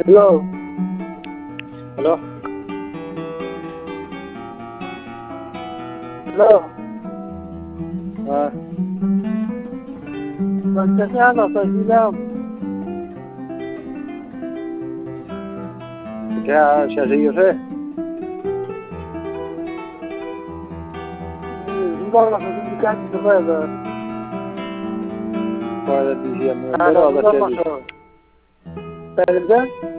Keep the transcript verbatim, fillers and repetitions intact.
Hello. Hello? Hello. हाँ कैसे आना सर जिला क्या शशि से Ricordo che mi cazzo doveva. Guarda, dici a me, Ah, però non da lo te so. Per